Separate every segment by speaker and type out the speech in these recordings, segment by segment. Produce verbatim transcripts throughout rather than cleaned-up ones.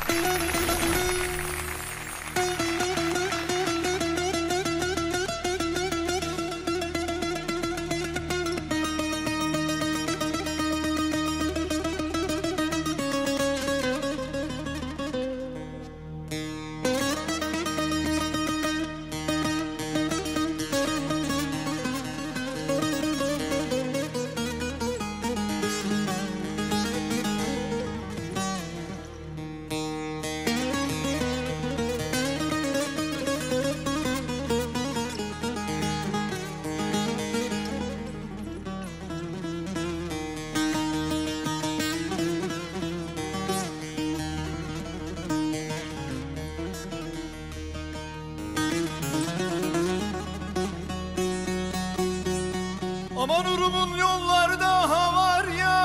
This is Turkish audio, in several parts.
Speaker 1: Aman urumun yolları daha var ya,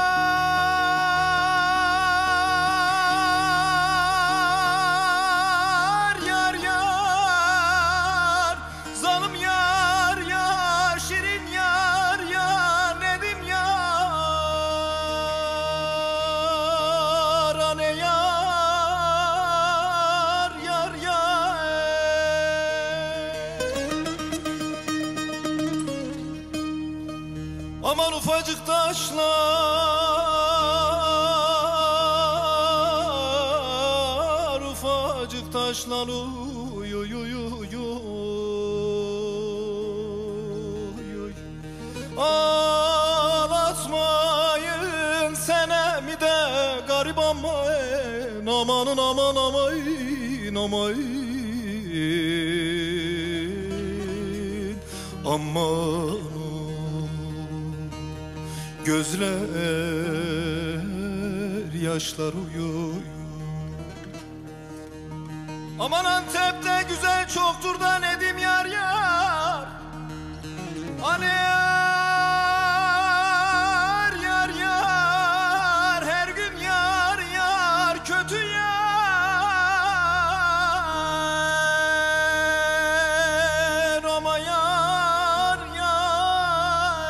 Speaker 1: yar yar, zanım yar yar, şirin yar yar, Nedim yar, ane yar yar yar. Aman ufacık taşlar, ufacık taşlar, uy uy uy uy uy. Ağlatmayın senemi de garip aman, amanın aman amayın amayın, aman. Gözler yaşlar uyuyor. Aman Antep'te güzel çoktur da Nedim yar yar, ane yar yar yar, her gün yar yar, kötü yar, ama yar yar.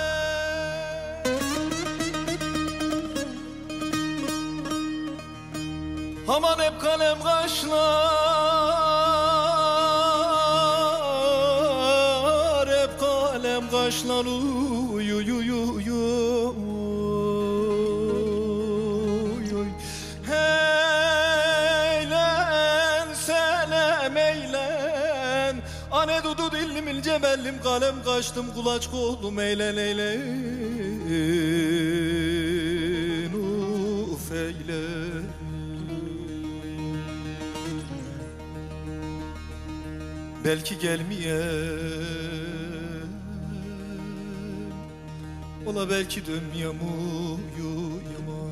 Speaker 1: Aman hep kalem kaşlar, hep kalem kaşlar, uy uy uy uy uy. Heylen selem eylen, ane dudu dillim ilce bellim, kalem kaştım kulaç kolum, eylen eylen, uf eylen. Belki gelmeyen, ola belki dönmeyem uyuyama.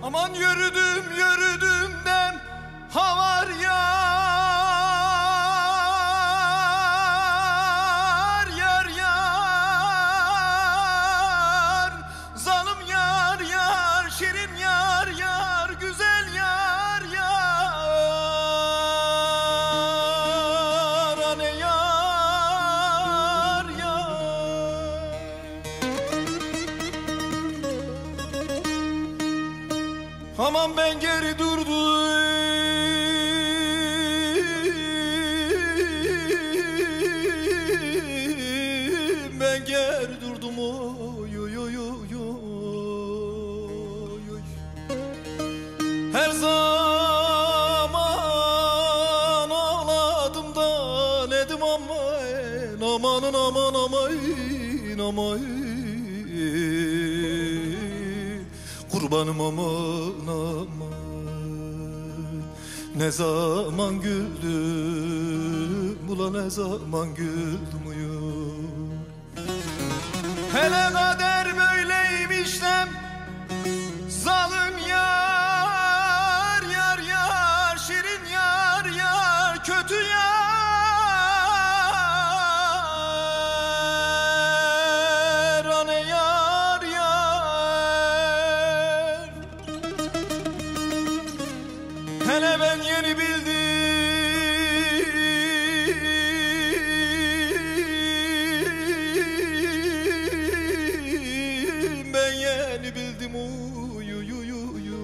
Speaker 1: Aman yürüdüm yürüdüm dem havar yar yar yar zalim yar yar şirin yar yar güzel yar yar anne yar yar. Aman ben geri durdum ben geri durdum oy oy oy oy oy. Her zaman ağladım da nedim aman amanın aman aman aman kurbanım aman aman. Ne zaman güldüm ula ne zaman güldüm uyum. Hele kader böyleymiş dem zalim yar yar yar şirin yar yar kötü yar anne yar yar. Hele ben yeni bildim ben yeni bildim uyu uyu uyu.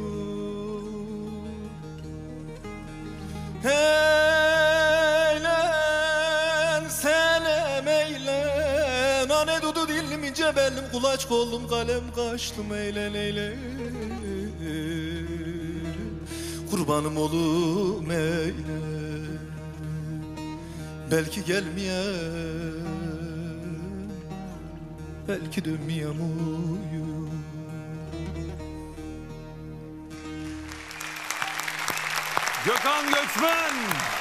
Speaker 1: Eylen senem eylen ane dudu dillim cebellim kulaç kollum kalem kaçtım eylen eylen kurbanım olum eyle belki gelmeyen belki dönmeyem uyu.
Speaker 2: Gökhan Göçmen.